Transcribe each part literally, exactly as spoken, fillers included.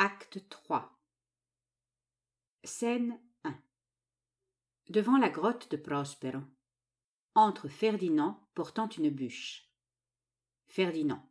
Acte trois. Scène un. Devant la grotte de Prospero. Entre Ferdinand portant une bûche. Ferdinand.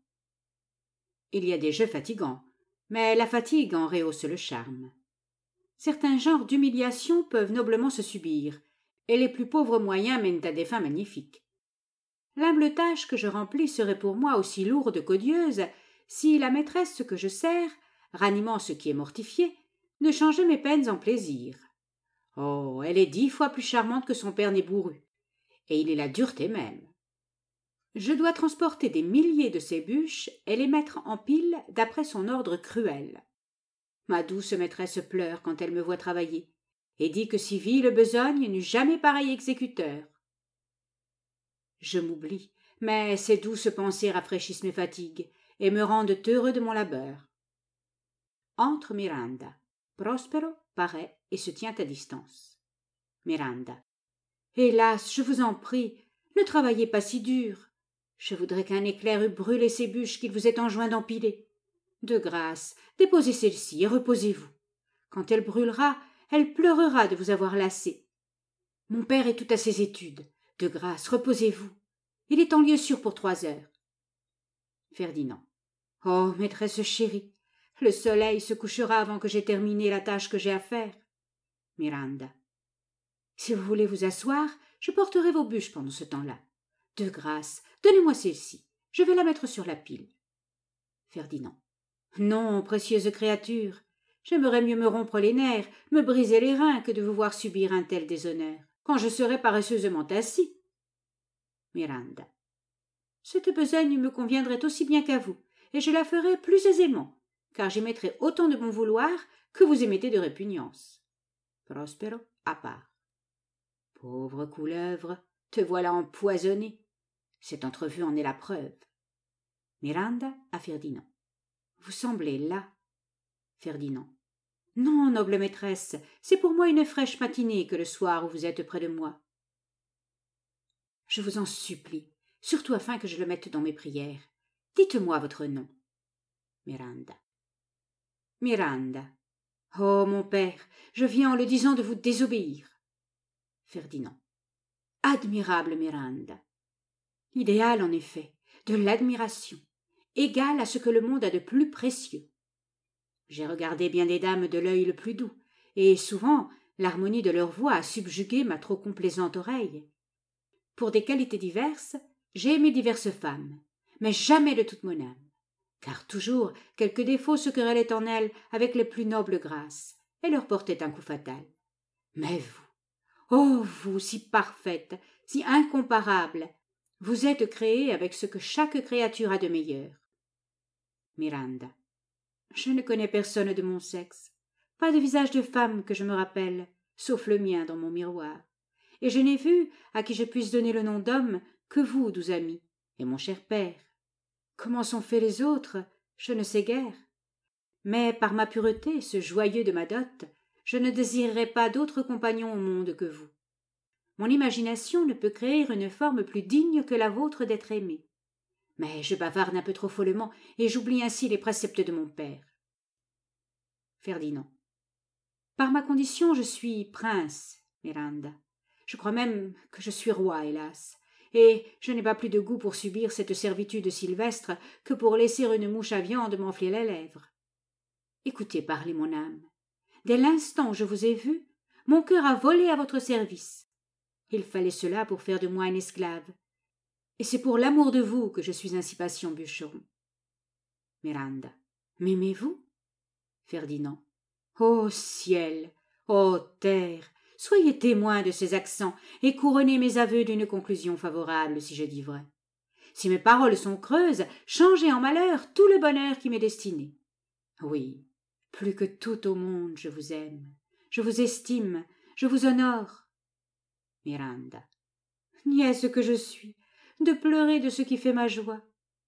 Il y a des jeux fatigants, mais la fatigue en rehausse le charme. Certains genres d'humiliation peuvent noblement se subir, et les plus pauvres moyens mènent à des fins magnifiques. L'humble tâche que je remplis serait pour moi aussi lourde qu'odieuse si la maîtresse que je sers, ranimant ce qui est mortifié, ne changeait mes peines en plaisirs. Oh, elle est dix fois plus charmante que son père n'est bourru, et il est la dureté même. Je dois transporter des milliers de ces bûches et les mettre en pile d'après son ordre cruel. Ma douce maîtresse pleure quand elle me voit travailler, et dit que si ville besogne n'eut jamais pareil exécuteur. Je m'oublie, mais ces douces pensées rafraîchissent mes fatigues et me rendent heureux de mon labeur. Entre Miranda. Prospero paraît et se tient à distance. Miranda. Hélas, je vous en prie, ne travaillez pas si dur. Je voudrais qu'un éclair eût brûlé ces bûches qu'il vous est enjoint d'empiler. De grâce, déposez celle-ci et reposez-vous. Quand elle brûlera, elle pleurera de vous avoir lassé. Mon père est tout à ses études. De grâce, reposez-vous. Il est en lieu sûr pour trois heures. Ferdinand. Oh, maîtresse chérie, le soleil se couchera avant que j'aie terminé la tâche que j'ai à faire. Miranda. Si vous voulez vous asseoir, je porterai vos bûches pendant ce temps-là. De grâce, donnez-moi celle-ci. Je vais la mettre sur la pile. Ferdinand. Non, précieuse créature, j'aimerais mieux me rompre les nerfs, me briser les reins, que de vous voir subir un tel déshonneur, quand je serais paresseusement assis. Miranda. Cette besogne me conviendrait aussi bien qu'à vous, et je la ferai plus aisément, car j'y mettrai autant de bon vouloir que vous y mettez de répugnance. Prospero à part. Pauvre couleuvre, te voilà empoisonné. Cette entrevue en est la preuve. Miranda à Ferdinand. Vous semblez las. Ferdinand. Non, noble maîtresse, c'est pour moi une fraîche matinée que le soir où vous êtes près de moi. Je vous en supplie, surtout afin que je le mette dans mes prières. Dites-moi votre nom. Miranda. Miranda. Oh, mon père, je viens en le disant de vous désobéir. Ferdinand. Admirable Miranda. Idéal, en effet, de l'admiration, égal à ce que le monde a de plus précieux. J'ai regardé bien des dames de l'œil le plus doux, et souvent l'harmonie de leur voix a subjugué ma trop complaisante oreille. Pour des qualités diverses, j'ai aimé diverses femmes, mais jamais de toute mon âme, car toujours quelque défaut se querellait en elles avec les plus nobles grâces, et leur portait un coup fatal. Mais vous, oh vous, si parfaite, si incomparable, vous êtes créée avec ce que chaque créature a de meilleur. Miranda. Je ne connais personne de mon sexe, pas de visage de femme que je me rappelle, sauf le mien dans mon miroir, et je n'ai vu, à qui je puisse donner le nom d'homme, que vous, doux ami, et mon cher père. Comment sont faits les autres, je ne sais guère. Mais par ma pureté, ce joyeux de ma dot, je ne désirerais pas d'autre compagnon au monde que vous. Mon imagination ne peut créer une forme plus digne que la vôtre d'être aimée. Mais je bavarde un peu trop follement, et j'oublie ainsi les préceptes de mon père. Ferdinand. Par ma condition, je suis prince, Miranda. Je crois même que je suis roi, hélas, et je n'ai pas plus de goût pour subir cette servitude sylvestre que pour laisser une mouche à viande m'enfler les lèvres. Écoutez parler, mon âme. Dès l'instant où je vous ai vu, mon cœur a volé à votre service. Il fallait cela pour faire de moi un esclave, et c'est pour l'amour de vous que je suis ainsi patient bûcheron. Miranda. M'aimez-vous? Ferdinand. Ô ciel, ô terre, soyez témoins de ces accents et couronnez mes aveux d'une conclusion favorable si je dis vrai. Si mes paroles sont creuses, changez en malheur tout le bonheur qui m'est destiné. Oui, plus que tout au monde je vous aime, je vous estime, je vous honore. Miranda. Nièce que je suis, de pleurer de ce qui fait ma joie.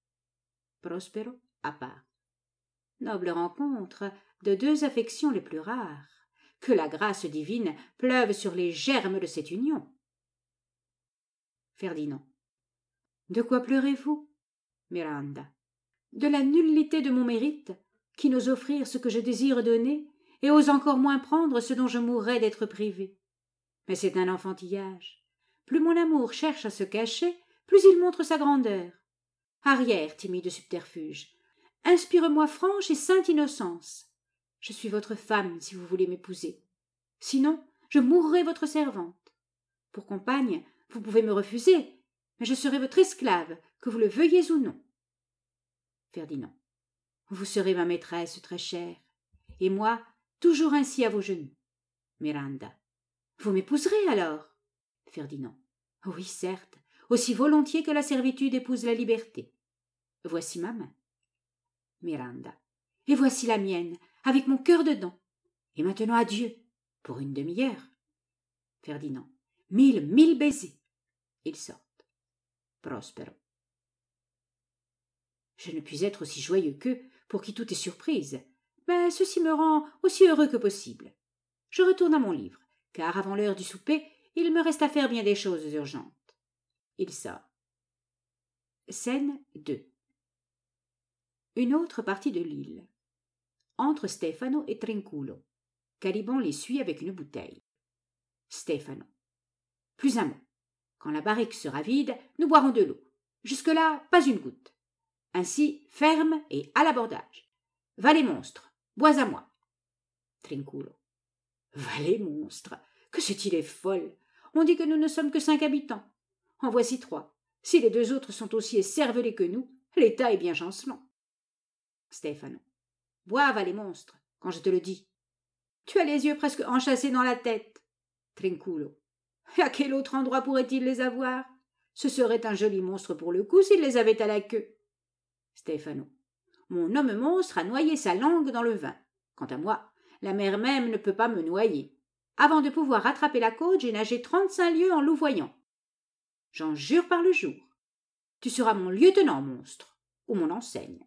Prospero à part. Noble rencontre de deux affections les plus rares. Que la grâce divine pleuve sur les germes de cette union. Ferdinand. De quoi pleurez-vous? Miranda. De la nullité de mon mérite, qui n'ose offrir ce que je désire donner et ose encore moins prendre ce dont je mourrais d'être privé. Mais c'est un enfantillage. Plus mon amour cherche à se cacher, plus il montre sa grandeur. Arrière, timide subterfuge, inspire-moi franche et sainte innocence. Je suis votre femme si vous voulez m'épouser. Sinon, je mourrai votre servante. Pour compagne, vous pouvez me refuser, mais je serai votre esclave, que vous le veuillez ou non. Ferdinand. Vous serez ma maîtresse très chère, et moi, toujours ainsi à vos genoux. Miranda. Vous m'épouserez alors? Ferdinand. Oui, certes, aussi volontiers que la servitude épouse la liberté. Voici ma main. Miranda. Et voici la mienne, avec mon cœur dedans. Et maintenant adieu, pour une demi-heure. Ferdinand. Mille, mille baisers. Ils sortent. Prospero. Je ne puis être aussi joyeux qu'eux, pour qui tout est surprise, mais ceci me rend aussi heureux que possible. Je retourne à mon livre, car avant l'heure du souper, il me reste à faire bien des choses urgentes. Il sort. Scène deux. Une autre partie de l'île. Entre Stefano et Trinculo. Caliban les suit avec une bouteille. Stefano. Plus un mot. Quand la barrique sera vide, nous boirons de l'eau. Jusque-là, pas une goutte. Ainsi, ferme et à l'abordage. Va les monstres, bois à moi. Trinculo. Va les monstres, que cette île est folle. On dit que nous ne sommes que cinq habitants. En voici trois. Si les deux autres sont aussi écervelés que nous, l'état est bien chancelant. Stefano. Boive à les monstres, quand je te le dis. Tu as les yeux presque enchâssés dans la tête. Trinculo. Et à quel autre endroit pourrait-il les avoir? Ce serait un joli monstre pour le coup s'il les avait à la queue. Stefano. Mon homme monstre a noyé sa langue dans le vin. Quant à moi, la mer même ne peut pas me noyer. Avant de pouvoir rattraper la côte, j'ai nagé trente-cinq lieues en louvoyant. J'en jure par le jour. Tu seras mon lieutenant, monstre, ou mon enseigne.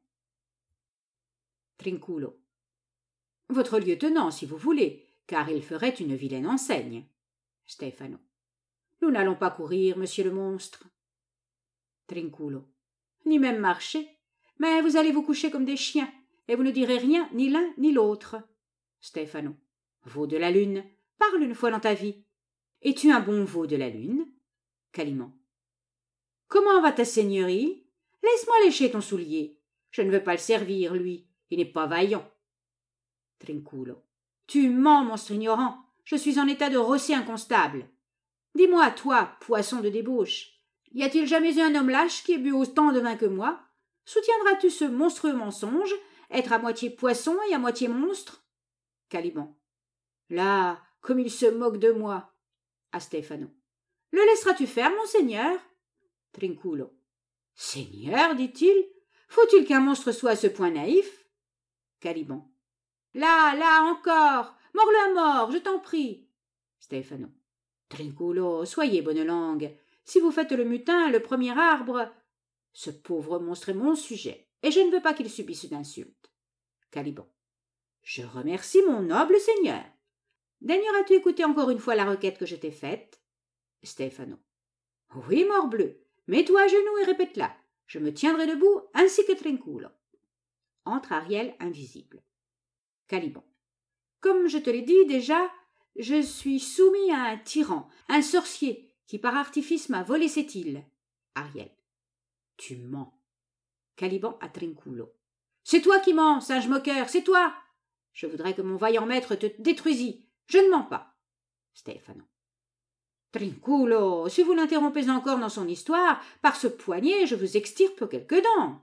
Trinculo. Votre lieutenant, si vous voulez, car il ferait une vilaine enseigne. Stefano. Nous n'allons pas courir, monsieur le monstre. Trinculo. Ni même marcher. Mais vous allez vous coucher comme des chiens, et vous ne direz rien ni l'un ni l'autre. Stefano. Veau de la lune, parle une fois dans ta vie. Es-tu un bon veau de la lune? Caliban. Comment va ta seigneurie? Laisse-moi lécher ton soulier. Je ne veux pas le servir, lui. Il n'est pas vaillant. Trinculo. Tu mens, monstre ignorant. Je suis en état de rosser un constable. Dis-moi, toi, poisson de débauche, y a-t-il jamais eu un homme lâche qui ait bu autant de vin que moi? Soutiendras-tu ce monstrueux mensonge, être à moitié poisson et à moitié monstre? Caliban. Là, comme il se moque de moi. À Stefano. Le laisseras-tu faire, monseigneur? Trinculo. Seigneur, dit-il, faut-il qu'un monstre soit à ce point naïf? Caliban. Là, là, encore, mords-le à mort, je t'en prie. Stefano. Trinculo, soyez bonne langue. Si vous faites le mutin, le premier arbre. Ce pauvre monstre est mon sujet, et je ne veux pas qu'il subisse d'insultes. Caliban. Je remercie mon noble seigneur. Daigneras-tu écouter encore une fois la requête que je t'ai faite? Stefano. Oui, morbleu, mets-toi à genoux et répète-la. Je me tiendrai debout, ainsi que Trinculo. Entre Ariel invisible. Caliban. Comme je te l'ai dit déjà, je suis soumis à un tyran, un sorcier, qui par artifice m'a volé cette île. Ariel. Tu mens. Caliban à Trinculo. C'est toi qui mens, singe moqueur, c'est toi. Je voudrais que mon vaillant maître te détruisît. Je ne mens pas. Stefano. Trinculo, si vous l'interrompez encore dans son histoire, par ce poignet je vous extirpe quelques dents.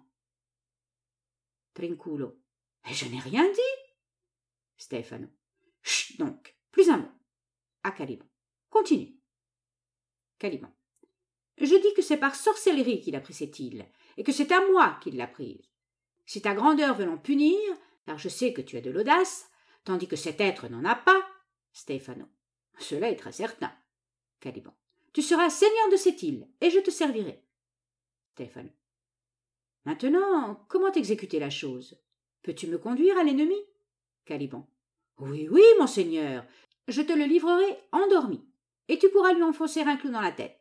Trinculo. Mais je n'ai rien dit. Stefano. Chut donc, plus un mot. À Caliban. Continue. Caliban. Je dis que c'est par sorcellerie qu'il a pris cette île, et que c'est à moi qu'il l'a prise. Si ta grandeur veut l'en punir, car je sais que tu as de l'audace, tandis que cet être n'en a pas, Stefano. Cela est très certain. Caliban. Tu seras seigneur de cette île, et je te servirai. Stefano. Maintenant, comment exécuter la chose? Peux-tu me conduire à l'ennemi? Caliban. Oui, oui, monseigneur, je te le livrerai endormi, et tu pourras lui enfoncer un clou dans la tête.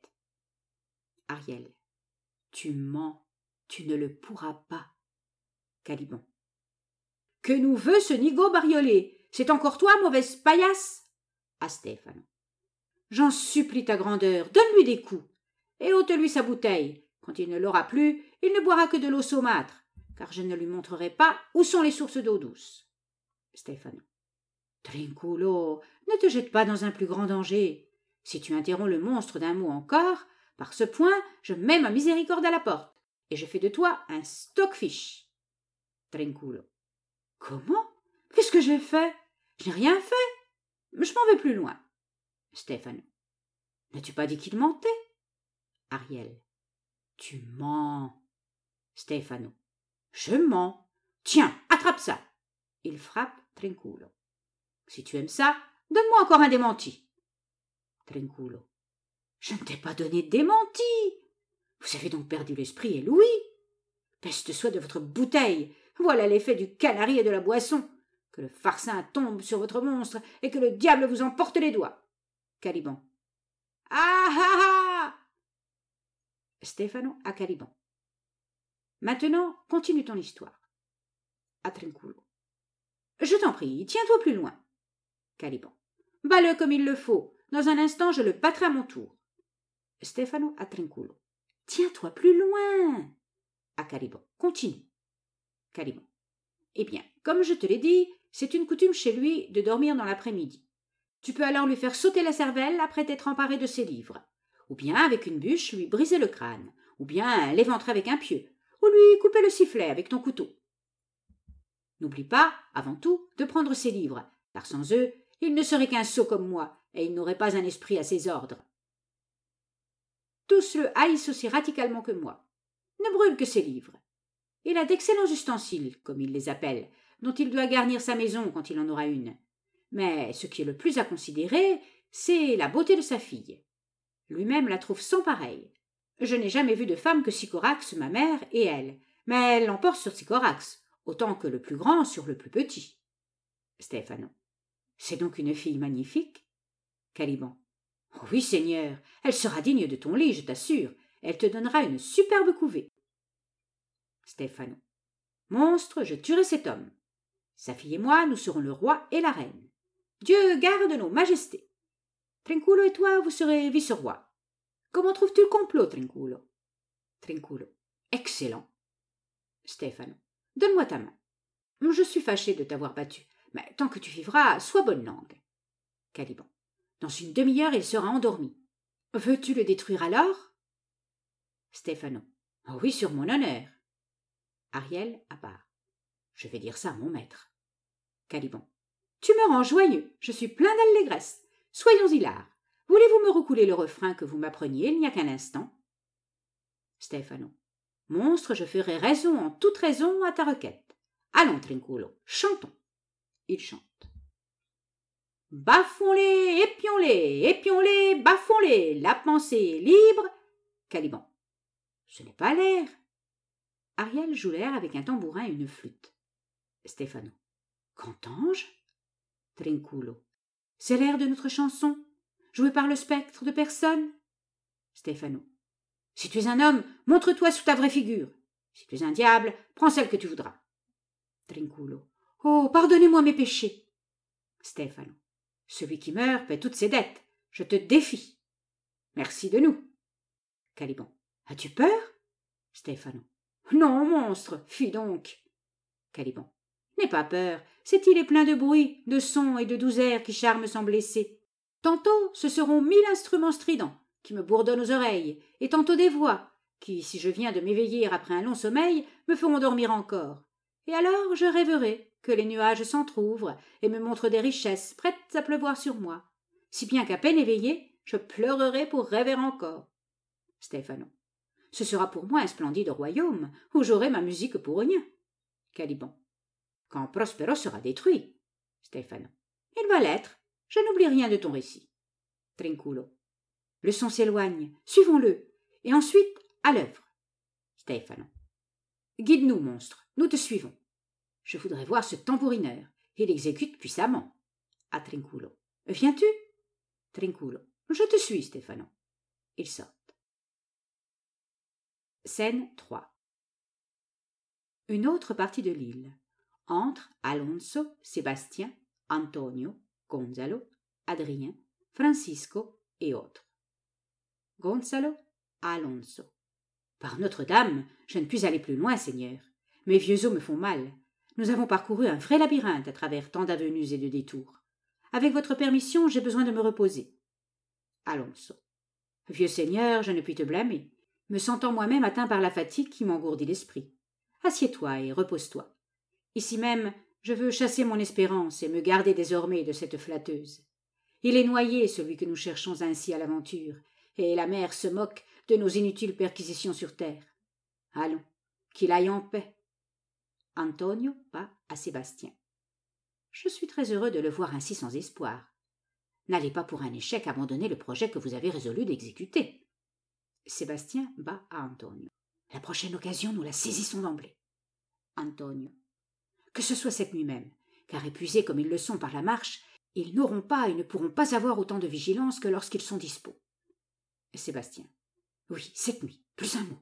Ariel. Tu mens, tu ne le pourras pas. Caliban. Que nous veut ce nigaud bariolé? C'est encore toi, mauvaise paillasse? À Stefano. J'en supplie ta grandeur, donne-lui des coups, et ôte-lui sa bouteille. Quand il ne l'aura plus, il ne boira que de l'eau saumâtre, car je ne lui montrerai pas où sont les sources d'eau douce. Stefano. Trinculo, ne te jette pas dans un plus grand danger. Si tu interromps le monstre d'un mot encore, par ce point, je mets ma miséricorde à la porte, et je fais de toi un stockfish. Trinculo. Comment? Qu'est-ce que j'ai fait? Je n'ai rien fait. Je m'en vais plus loin. Stefano. N'as-tu pas dit qu'il mentait? Ariel. Tu mens. Stefano. Je mens. Tiens, attrape ça. Il frappe Trinculo. Si tu aimes ça, donne-moi encore un démenti. Trinculo. Je ne t'ai pas donné de démenti. Vous avez donc perdu l'esprit et l'ouïe. Peste soit de votre bouteille. Voilà l'effet du canari et de la boisson. Que le farcin tombe sur votre monstre et que le diable vous emporte les doigts. Caliban. Ah ah ah. Stefano à Caliban. Maintenant, continue ton histoire. À Trinculo. Je t'en prie, tiens-toi plus loin. Caliban. Bats-le comme il le faut. Dans un instant, je le battrai à mon tour. Stefano à Trinculo. Tiens-toi plus loin. À Caliban. Continue. Caliban. Eh bien, comme je te l'ai dit, c'est une coutume chez lui de dormir dans l'après-midi. Tu peux alors lui faire sauter la cervelle après t'être emparé de ses livres, ou bien avec une bûche lui briser le crâne, ou bien l'éventrer avec un pieu, ou lui couper le sifflet avec ton couteau. N'oublie pas, avant tout, de prendre ses livres, car sans eux, il ne serait qu'un sot comme moi, et il n'aurait pas un esprit à ses ordres. Tous le haïssent aussi radicalement que moi. Ne brûle que ses livres. Il a d'excellents ustensiles, comme il les appelle, dont il doit garnir sa maison quand il en aura une. Mais ce qui est le plus à considérer, c'est la beauté de sa fille. Lui-même la trouve sans pareille. Je n'ai jamais vu de femme que Sycorax, ma mère, et elle, mais elle l'emporte sur Sycorax, autant que le plus grand sur le plus petit. Stefano. C'est donc une fille magnifique? Caliban. Oh oui, Seigneur, elle sera digne de ton lit, je t'assure. Elle te donnera une superbe couvée. Stefano. Monstre, je tuerai cet homme. Sa fille et moi, nous serons le roi et la reine. Dieu garde nos majestés. Trinculo et toi, vous serez vice-roi. Comment trouves-tu le complot, Trinculo? Trinculo. Excellent. Stefano. Donne-moi ta main. Je suis fâché de t'avoir battu, mais tant que tu vivras, sois bonne langue. Caliban. Dans une demi-heure, il sera endormi. Veux-tu le détruire alors? Stefano. Oh oui, sur mon honneur. Ariel à part. Je vais dire ça à mon maître. Caliban. Tu me rends joyeux, je suis plein d'allégresse. Soyons hilars. Voulez-vous me recouler le refrain que vous m'appreniez il n'y a qu'un instant? Stefano. Monstre, je ferai raison en toute raison à ta requête. Allons, Trinculo, chantons. Il chante. Bafons-les, épions-les, épions-les, bafons-les, la pensée libre. Caliban. Ce n'est pas l'air. Ariel joue l'air avec un tambourin et une flûte. Stefano. Qu'entends-je? Trinculo. C'est l'air de notre chanson, jouée par le spectre de personne. Stefano. Si tu es un homme, montre-toi sous ta vraie figure. Si tu es un diable, prends celle que tu voudras. Trinculo. Oh, pardonnez-moi mes péchés. Stefano. Celui qui meurt paie toutes ses dettes. Je te défie. Merci de nous. Caliban. As-tu peur? Stefano. Non, monstre, fuis donc. Caliban. N'aie pas peur, cet île est plein de bruit, de sons et de doux airs qui charment sans blesser. Tantôt ce seront mille instruments stridents qui me bourdonnent aux oreilles, et tantôt des voix qui, si je viens de m'éveiller après un long sommeil, me feront dormir encore. Et alors je rêverai que les nuages s'entr'ouvrent et me montrent des richesses prêtes à pleuvoir sur moi, si bien qu'à peine éveillé, je pleurerai pour rêver encore. Stefano. Ce sera pour moi un splendide royaume où j'aurai ma musique pour rien. Caliban. Quand Prospero sera détruit. Stefano. Il va l'être. Je n'oublie rien de ton récit. Trinculo. Le son s'éloigne. Suivons-le. Et ensuite, à l'œuvre. Stefano. Guide-nous, monstre. Nous te suivons. Je voudrais voir ce tambourineur. Il exécute puissamment. À Trinculo. Viens-tu? Trinculo. Je te suis, Stefano. Ils sortent. Scène trois. Une autre partie de l'île. Entre Alonso, Sébastien, Antonio, Gonzalo, Adrien, Francisco et autres. Gonzalo, Alonso. Par Notre-Dame, je ne puis aller plus loin, Seigneur. Mes vieux os me font mal. Nous avons parcouru un vrai labyrinthe à travers tant d'avenues et de détours. Avec votre permission, j'ai besoin de me reposer. Alonso. Vieux Seigneur, je ne puis te blâmer, me sentant moi-même atteint par la fatigue qui m'engourdit l'esprit. Assieds-toi et repose-toi. Ici même, je veux chasser mon espérance et me garder désormais de cette flatteuse. Il est noyé, celui que nous cherchons ainsi à l'aventure, et la mer se moque de nos inutiles perquisitions sur terre. Allons, qu'il aille en paix. Antonio va à Sébastien. Je suis très heureux de le voir ainsi sans espoir. N'allez pas pour un échec abandonner le projet que vous avez résolu d'exécuter. Sébastien bat à Antonio. La prochaine occasion, nous la saisissons d'emblée. Antonio. Que ce soit cette nuit même, car épuisés comme ils le sont par la marche, ils n'auront pas et ne pourront pas avoir autant de vigilance que lorsqu'ils sont dispos. Sébastien. Oui, cette nuit, plus un mot.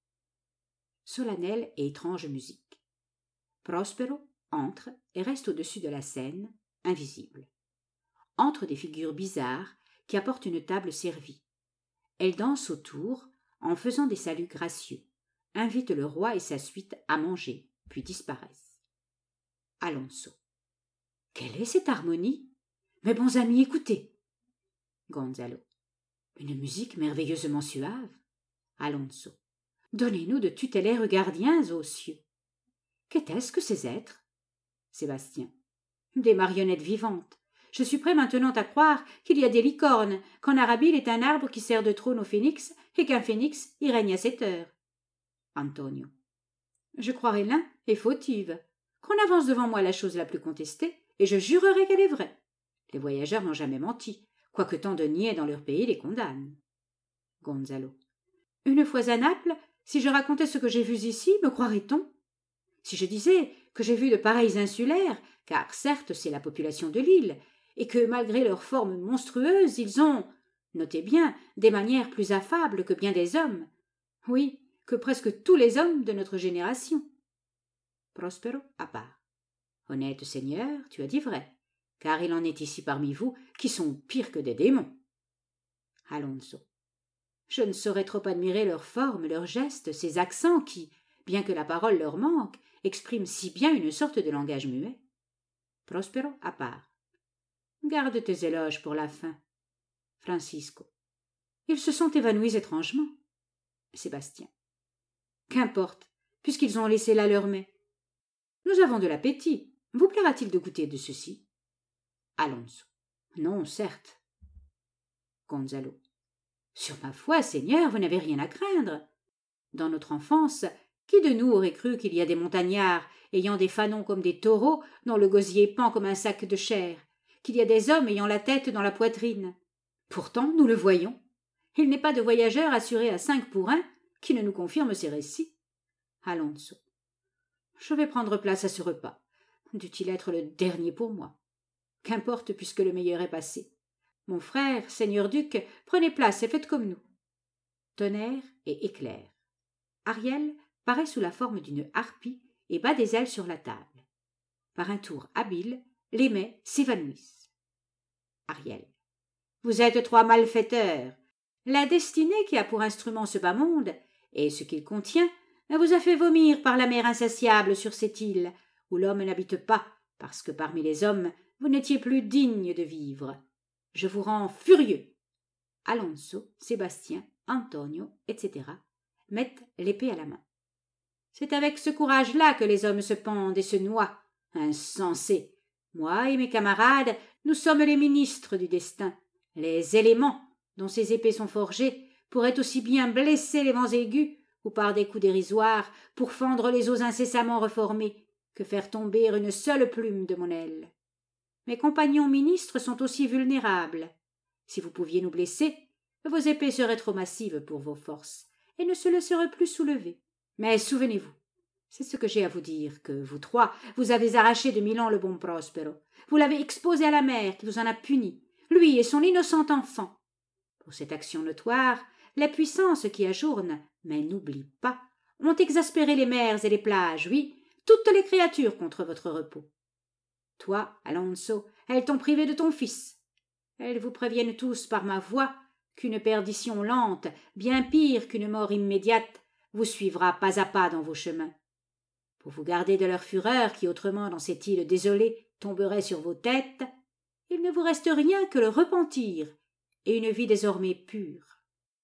Solennelle et étrange musique. Prospero entre et reste au-dessus de la scène, invisible. Entrent des figures bizarres qui apportent une table servie. Elles dansent autour en faisant des saluts gracieux, invitent le roi et sa suite à manger, puis disparaissent. Alonso. Quelle est cette harmonie? Mes bons amis, écoutez. Gonzalo. Une musique merveilleusement suave. Alonso. Donnez-nous de tutélaires gardiens aux cieux. Qu'était-ce que ces êtres? Sébastien. Des marionnettes vivantes. Je suis prêt maintenant à croire qu'il y a des licornes, qu'en Arabie il est un arbre qui sert de trône au phénix et qu'un phénix y règne à cette heure. Antonio. Je croirais l'un et fautive. Qu'on avance devant moi la chose la plus contestée, et je jurerai qu'elle est vraie. Les voyageurs n'ont jamais menti, quoique tant de niais dans leur pays les condamnent. Gonzalo. Une fois à Naples, si je racontais ce que j'ai vu ici, me croirait-on? Si je disais que j'ai vu de pareils insulaires, car certes c'est la population de l'île, et que malgré leur forme monstrueuse, ils ont, notez bien, des manières plus affables que bien des hommes. Oui, que presque tous les hommes de notre génération. Prospero à part. Honnête Seigneur, tu as dit vrai, car il en est ici parmi vous qui sont pires que des démons. Alonso. Je ne saurais trop admirer leurs formes, leurs gestes, ces accents qui, bien que la parole leur manque, expriment si bien une sorte de langage muet. Prospero à part. Garde tes éloges pour la fin. Francisco. Ils se sont évanouis étrangement. Sébastien. Qu'importe, puisqu'ils ont laissé là leur mets. Nous avons de l'appétit. Vous plaira-t-il de goûter de ceci? Alonso. Non, certes. Gonzalo. Sur ma foi, Seigneur, vous n'avez rien à craindre. Dans notre enfance, qui de nous aurait cru qu'il y a des montagnards ayant des fanons comme des taureaux dont le gosier pend comme un sac de chair, qu'il y a des hommes ayant la tête dans la poitrine? Pourtant, nous le voyons. Il n'est pas de voyageur assuré à cinq pour un qui ne nous confirme ces récits. Alonso. Je vais prendre place à ce repas. Dût-il être le dernier pour moi? Qu'importe puisque le meilleur est passé. Mon frère, seigneur duc, prenez place et faites comme nous. Tonnerre et éclair. Ariel paraît sous la forme d'une harpie et bat des ailes sur la table. Par un tour habile, les mets s'évanouissent. Ariel. Vous êtes trois malfaiteurs. La destinée qui a pour instrument ce bas monde, et ce qu'il contient, vous a fait vomir par la mer insatiable sur cette île, où l'homme n'habite pas, parce que parmi les hommes, vous n'étiez plus digne de vivre. Je vous rends furieux. Alonso, Sébastien, Antonio, et cetera mettent l'épée à la main. C'est avec ce courage-là que les hommes se pendent et se noient. Insensés! Moi et mes camarades, nous sommes les ministres du destin. Les éléments, dont ces épées sont forgées, pourraient aussi bien blesser les vents aigus, ou par des coups dérisoires, pour fendre les eaux incessamment reformées, que faire tomber une seule plume de mon aile. Mes compagnons ministres sont aussi vulnérables. Si vous pouviez nous blesser, vos épées seraient trop massives pour vos forces, et ne se laisseraient plus soulever. Mais souvenez-vous, c'est ce que j'ai à vous dire, que vous trois, vous avez arraché de Milan le bon Prospero. Vous l'avez exposé à la mer, qui vous en a puni, lui et son innocent enfant. Pour cette action notoire, les puissances qui ajournent, mais n'oublient pas, ont exaspéré les mers et les plages, oui, toutes les créatures contre votre repos. Toi, Alonso, elles t'ont privé de ton fils. Elles vous préviennent tous par ma voix qu'une perdition lente, bien pire qu'une mort immédiate, vous suivra pas à pas dans vos chemins. Pour vous garder de leur fureur qui autrement dans cette île désolée tomberait sur vos têtes, il ne vous reste rien que le repentir et une vie désormais pure.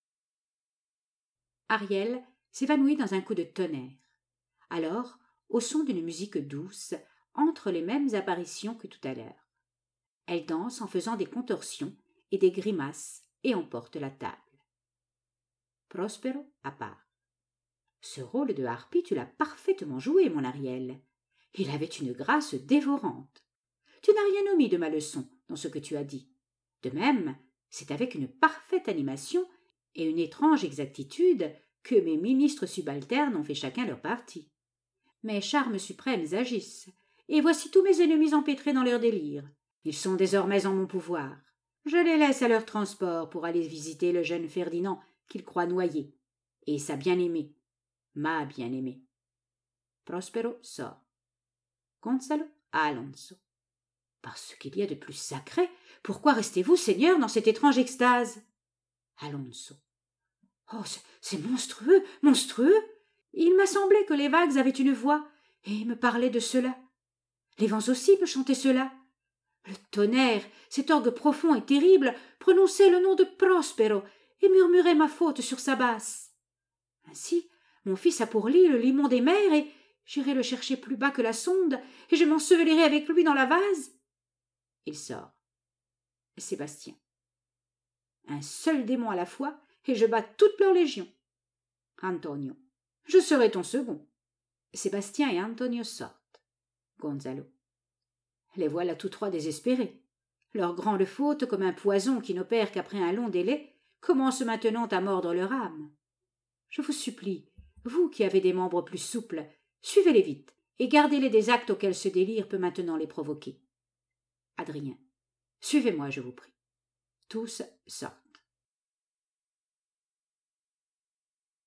Ariel s'évanouit dans un coup de tonnerre. Alors, au son d'une musique douce, entre les mêmes apparitions que tout à l'heure. Elle danse en faisant des contorsions et des grimaces et emporte la table. Prospero à part. Ce rôle de harpie, tu l'as parfaitement joué, mon Ariel. Il avait une grâce dévorante. Tu n'as rien omis de ma leçon dans ce que tu as dit. De même, c'est avec une parfaite animation et une étrange exactitude que mes ministres subalternes ont fait chacun leur partie. Mes charmes suprêmes agissent, et voici tous mes ennemis empêtrés dans leur délire. Ils sont désormais en mon pouvoir. Je les laisse à leur transport pour aller visiter le jeune Ferdinand qu'ils croient noyé, et sa bien-aimée, ma bien-aimée. Prospero sort. Gonzalo à Alonso. Parce qu'il y a de plus sacré, pourquoi restez-vous, Seigneur, dans cette étrange extase? Alonso. Oh, c'est monstrueux, monstrueux! Il m'a semblé que les vagues avaient une voix et me parlaient de cela. Les vents aussi me chantaient cela. Le tonnerre, cet orgue profond et terrible, prononçait le nom de Prospero et murmurait ma faute sur sa basse. Ainsi, mon fils a pour lit le limon des mers et j'irai le chercher plus bas que la sonde et je m'ensevelirai avec lui dans la vase. Il sort. Sébastien. Un seul démon à la fois et je bats toute leur légion. Antonio. Je serai ton second. Sébastien et Antonio sortent. Gonzalo. Les voilà tous trois désespérés. Leur grande faute, comme un poison qui n'opère qu'après un long délai, commence maintenant à mordre leur âme. Je vous supplie, vous qui avez des membres plus souples, suivez-les vite et gardez-les des actes auxquels ce délire peut maintenant les provoquer. Adrien. Suivez-moi, je vous prie. Tous sortent.